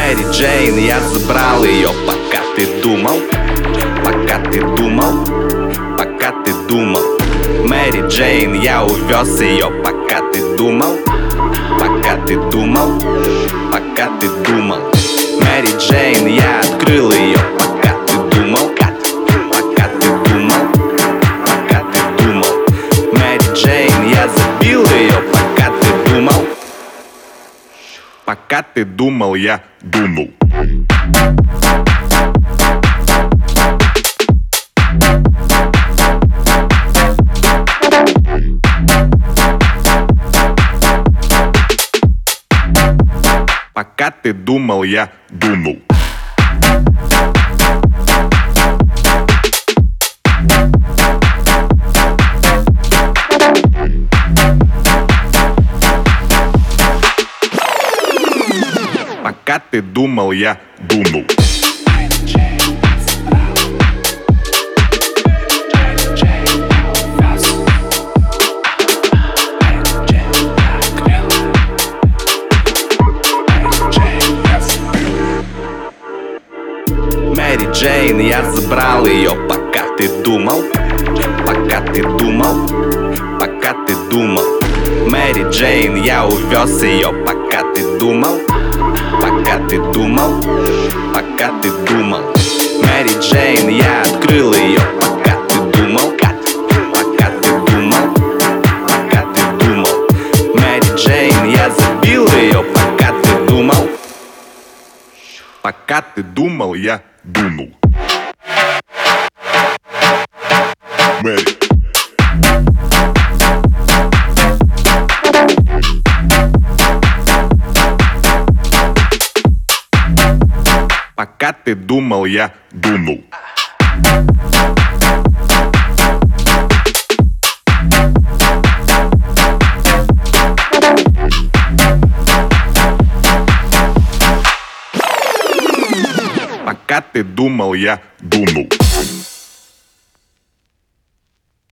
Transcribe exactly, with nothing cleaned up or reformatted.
Мэри Джейн, я забрал ее, пока ты думал, пока ты думал, пока ты думал. Мэри Джейн, я увез ее, пока ты думал, пока ты думал, пока ты думал. Мэри Джейн, я открыл ее, пока ты думал, пока ты думал, пока ты думал. Мэри Джейн, я забил ее, пока ты думал, пока ты думал, я думал. Пока ты думал, я думал. Пока ты думал, я думал. Мэри Джейн, я забрал ее, пока ты думал, пока ты думал, пока ты думал. Мэри Джейн, я увез ее, пока ты думал, пока ты думал, пока ты думал. Мэри Джейн, я открыл ее, пока ты думал, пока ты думал, пока ты думал. Мэри Джейн, я забил ее, пока ты думал, пока ты думал, я думал. Мэри. Пока ты думал, я думал. Пока ты думал, я думал.